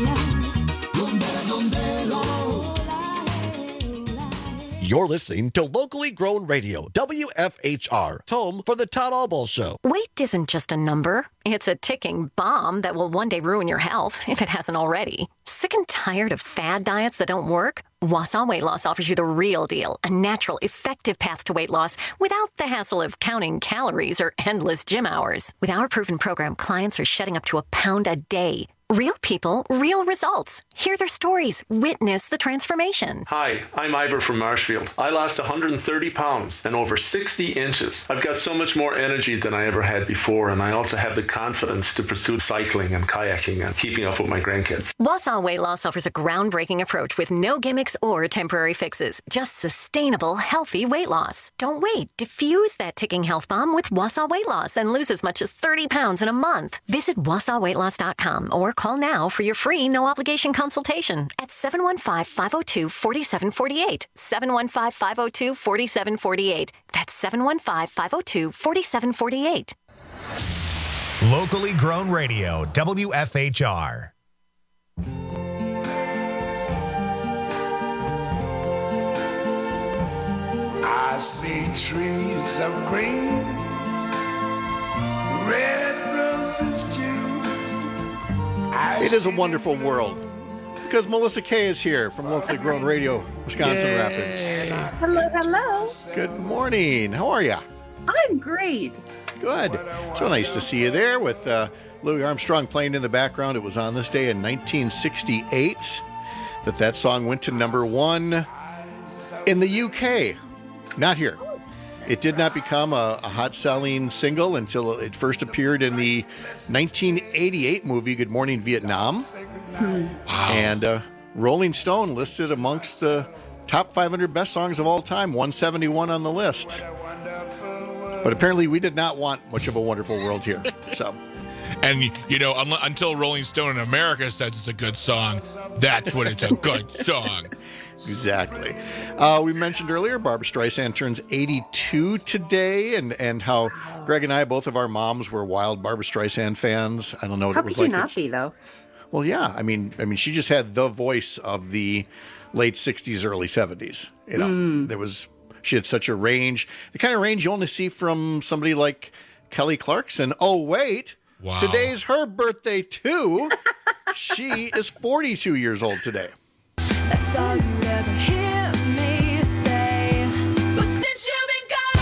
You're listening to locally grown radio, WFHR, home for the Todd Alball Show. Weight isn't just a number. It's a ticking bomb that will one day ruin your health, if it hasn't already. Sick and tired of fad diets that don't work? Wausau Weight Loss offers you the real deal, a natural, effective path to weight loss without the hassle of counting calories or endless gym hours. With our proven program, clients are shedding up to a pound a day. Real people, real results. Hear their stories. Witness the transformation. Hi, I'm Ivor from Marshfield. I lost 130 pounds and over 60 inches. I've got so much more energy than I ever had before, and I also have the confidence to pursue cycling and kayaking and keeping up with my grandkids. Wausau Weight Loss offers a groundbreaking approach with no gimmicks or temporary fixes. Just sustainable, healthy weight loss. Don't wait. Diffuse that ticking health bomb with Wausau Weight Loss and lose as much as 30 pounds in a month. Visit WausauWeightLoss.com or call now for your free no-obligation consultation at 715-502-4748. 715-502-4748. That's 715-502-4748. Locally grown radio, WFHR. I see trees of green, red roses too. It is a wonderful world because Melissa Kay is here from Locally Grown Radio, Wisconsin Rapids. Hello, hello. Good morning. How are you? I'm great. Good. So nice to see you there with Louis Armstrong playing in the background. It was on this day in 1968 that song went to number 1 in the UK. Not here. It did not become a hot-selling single until it first appeared in the 1988 movie Good Morning Vietnam. Wow. And Rolling Stone listed amongst the top 500 best songs of all time, 171 on the list. But apparently we did not want much of a wonderful world here. So, and, until Rolling Stone in America says it's a good song, that's when it's a good song. Exactly. We mentioned earlier Barbra Streisand turns 82 today, and how Greg and I, both of our moms, were wild Barbra Streisand fans. I don't know what it was like. How could you not be, though? Well, yeah. I mean, she just had the voice of the late 60s, early 70s. She had such a range, the kind of range you only see from somebody like Kelly Clarkson. Oh, wait. Wow. Today's her birthday, too. She is 42 years old today. That's all you ever hear me say. But since you've been gone,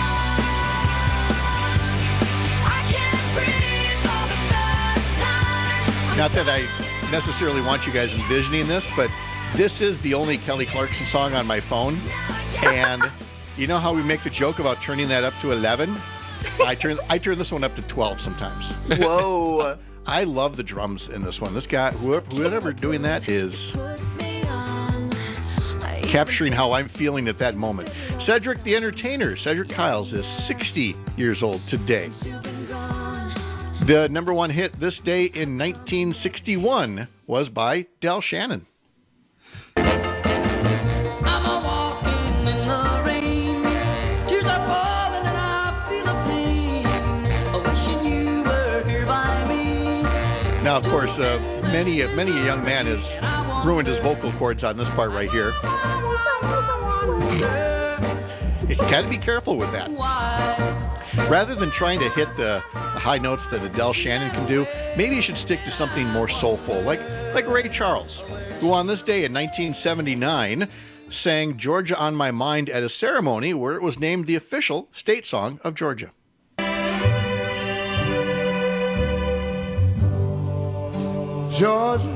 I can't breathe for the first time. Not that I necessarily want you guys envisioning this, but this is the only Kelly Clarkson song on my phone. And you know how we make the joke about turning that up to 11? I turn this one up to 12 sometimes. Whoa. I love the drums in this one. This guy, whoever doing that is capturing how I'm feeling at that moment. Cedric the Entertainer, Cedric Kyles, is 60 years old today. The number 1 hit this day in 1961 was by Del Shannon. Now, of course, many a young man has ruined his vocal cords on this part right here. You got to be careful with that. Rather than trying to hit the high notes that Adele Shannon can do, maybe you should stick to something more soulful, like Ray Charles, who on this day in 1979 sang Georgia on My Mind at a ceremony where it was named the official state song of Georgia. Georgia.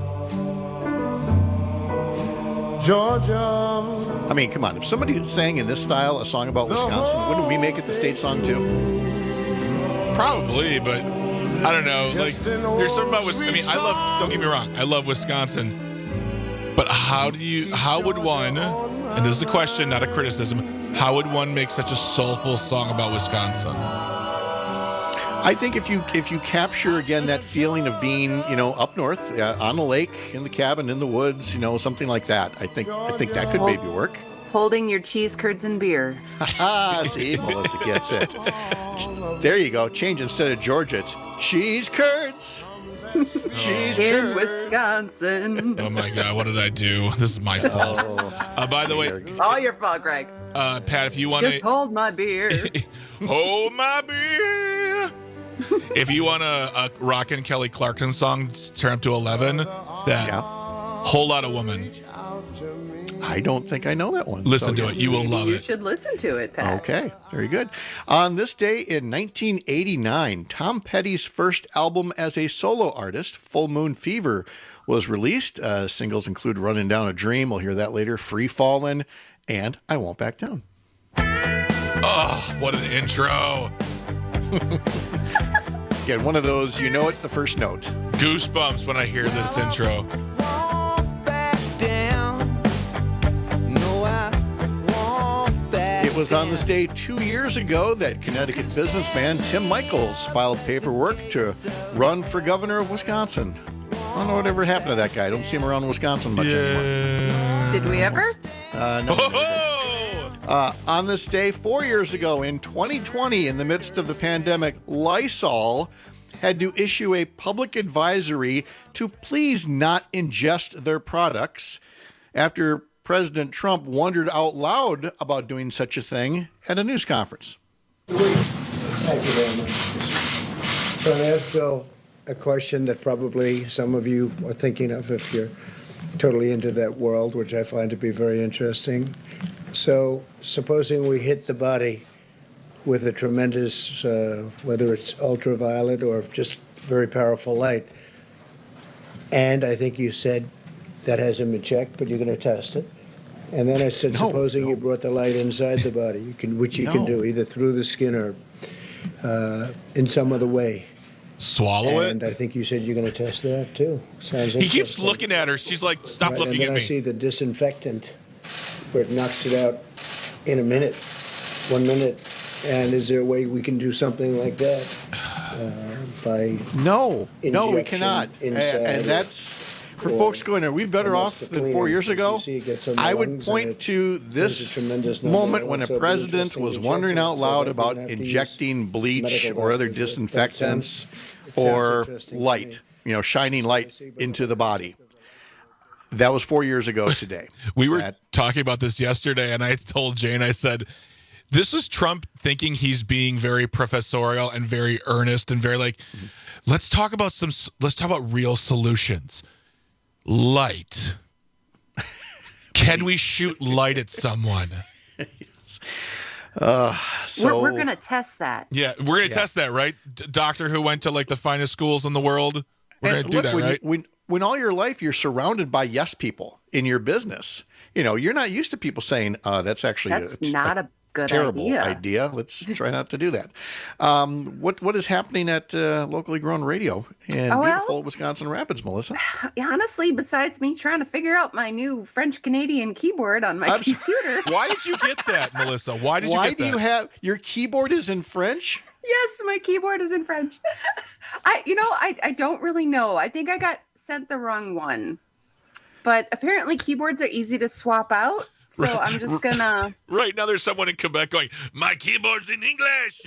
I mean, come on. If somebody sang in this style a song about Wisconsin, wouldn't we make it the state song too? Probably, but I don't know. Like, there's something about Wisconsin. I mean, don't get me wrong, I love Wisconsin. But how would one, and this is a question, not a criticism, how would one make such a soulful song about Wisconsin? I think if you capture again that feeling of being, up north on the lake, in the cabin, in the woods, something like that, I think that could maybe work. Holding your cheese curds and beer. See, Melissa gets it. There you go. Change instead of Georgia. It's cheese curds. Cheese In curds. Wisconsin. Oh my God, what did I do? This is my fault. By the way, All your fault, Greg. Pat, if you want Just hold my beer. hold my beer. If you want a rockin' Kelly Clarkson song, turn up to 11. That Whole Lot of Woman. I don't think I know that one. Listen to it. You will love You it. should listen to it, Pat. Okay, very good. On this day in 1989, Tom Petty's first album as a solo artist, Full Moon Fever, was released. Singles include Running Down a Dream, we'll hear that later, Free Fallin', and I Won't Back Down. Oh, what an intro. Again, one of those, you know it, the first note. Goosebumps when I hear this intro. It was on this day 2 years ago that Connecticut businessman Tim Michaels filed paperwork to run for governor of Wisconsin. I don't know whatever happened to that guy. I don't see him around Wisconsin much anymore. Did we ever? No. On this day 4 years ago in 2020, in the midst of the pandemic, Lysol had to issue a public advisory to please not ingest their products after President Trump wondered out loud about doing such a thing at a news conference. Thank you very much. So I asked Bill a question that probably some of you are thinking of if you're totally into that world, which I find to be very interesting. So supposing we hit the body with a tremendous, whether it's ultraviolet or just very powerful light, and I think you said that hasn't been checked, but you're going to test it. And then I said, supposing you brought the light inside the body, which you can do either through the skin or in some other way. Swallow it? And I think you said you're going to test that too. Sounds He keeps interesting. looking at her. She's like, stop looking and then at me. I see the disinfectant where it knocks it out in a minute, 1 minute. And is there a way we can do something like that by No, we injection cannot. inside And that's, for folks going, are we better off than 4 years ago? I would point to this moment when a president was wondering out loud about injecting bleach or other disinfectants or light, shining light into the body. That was 4 years ago today. We were talking about this yesterday, and I told Jane, I said, this is Trump thinking he's being very professorial and very earnest and very like, let's talk about real solutions. Light. Can we shoot light at someone? We're going to test that. Yeah, we're going to test that, right? Doctor who went to like the finest schools in the world. We're going to do that, right? When all your life you're surrounded by yes people in your business, you're not used to people saying, that's actually not a good terrible idea. Let's try not to do that. What is happening at locally grown radio in beautiful Wisconsin Rapids, Melissa? Honestly, besides me trying to figure out my new French-Canadian keyboard on my computer. Why did you get that, Melissa? Why did you get that? Why do you have your keyboard is in French? Yes, my keyboard is in French. I don't really know. I think I got sent the wrong one. But apparently keyboards are easy to swap out. So I'm just gonna. Right now, there's someone in Quebec going, "My keyboard's in English.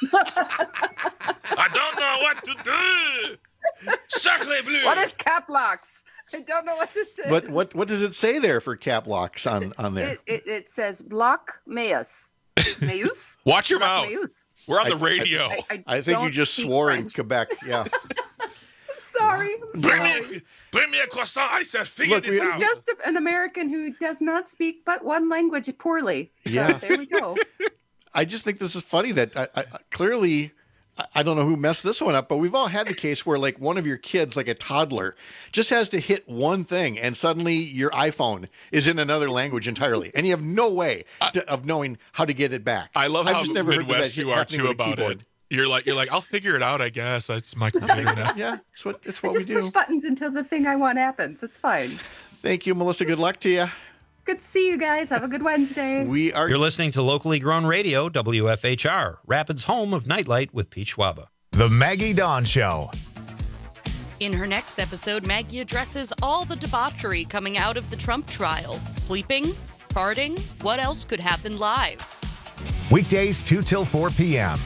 I don't know what to do. Sacre bleu. What is cap locks? I don't know what this is. What does it say there for cap locks on there? It says block meus. Meus? Watch your Block mouth. meus. We're on the radio. I think you just swore in Quebec. Yeah. Sorry. Bring me a croissant. I said, figure this out. Just an American who does not speak but one language poorly. So Yes. there we go. I just think this is funny that clearly, I don't know who messed this one up, but we've all had the case where like one of your kids, like a toddler, just has to hit one thing and suddenly your iPhone is in another language entirely. And you have no way of knowing how to get it back. I love I've how just never heard Midwest that you are happening too with a about keyboard. it. You're like, I'll figure it out, I guess. It's my computer now. Yeah, it's what I we just do. push buttons until the thing I want happens. It's fine. Thank you, Melissa. Good luck to you. Good to see you guys. Have a good Wednesday. You're listening to locally grown radio, WFHR, Rapids' home of Nightlight with Pete Schwaba. The Maggie Dawn Show. In her next episode, Maggie addresses all the debauchery coming out of the Trump trial. Sleeping, Farting? What else could happen live? Weekdays 2 till 4 p.m.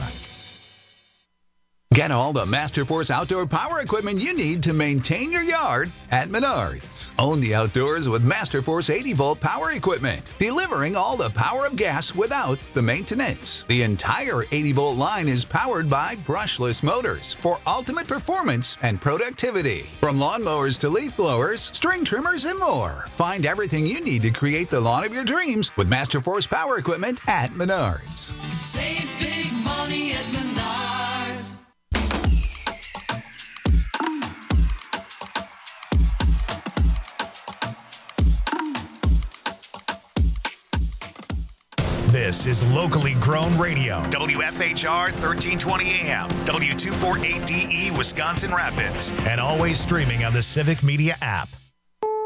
Get all the Masterforce outdoor power equipment you need to maintain your yard at Menards. Own the outdoors with Masterforce 80-volt power equipment, delivering all the power of gas without the maintenance. The entire 80-volt line is powered by brushless motors for ultimate performance and productivity. From lawnmowers to leaf blowers, string trimmers, and more. Find everything you need to create the lawn of your dreams with Masterforce power equipment at Menards. Save big money at Menards. This is locally grown radio. WFHR 1320 AM, W248DE Wisconsin Rapids, and always streaming on the Civic Media app.